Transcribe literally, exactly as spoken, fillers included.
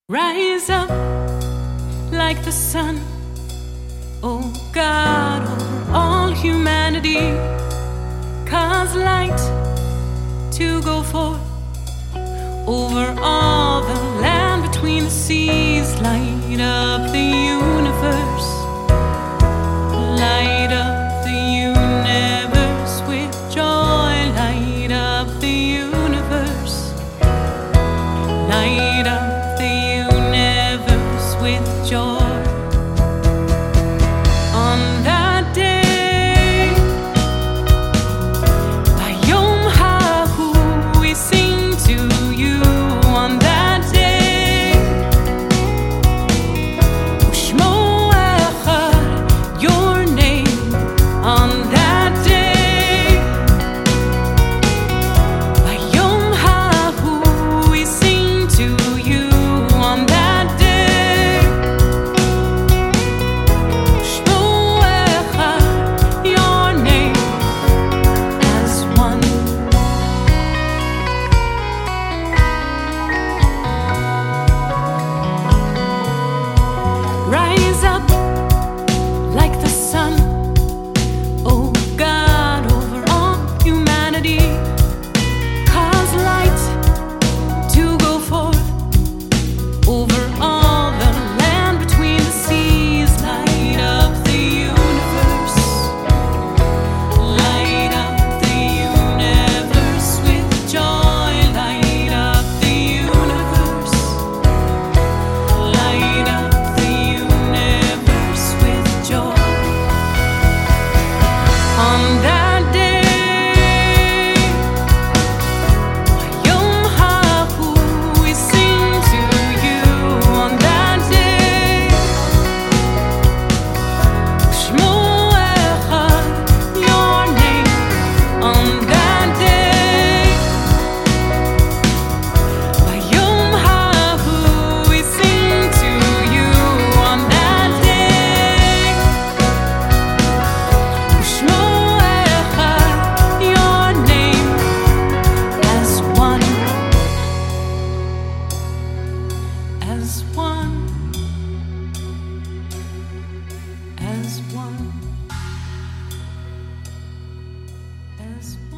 Rise up like the sun, oh God, over all humanity. Cause light to go forth over all the land between the seas. Light up the universe, light up the universe with joy. Light up the universe, light up with joy. On that day, Bayom Hahu, we sing to you. On that day, Ushmo Echad, your name. On that day, Bayom Hahu, we sing to you. On that day, rise up like the sun, oh God, over all humanity. Cause light to go forth over all the land between the seas. Light up the universe, light up the universe with joy. Light up the universe, light up on that day. Bayom Hahu, we sing to you. On that day, Shmo Echad, your name. On that day, Bayom Hahu, we sing to you. On that day, Shmo as one, as one, as one.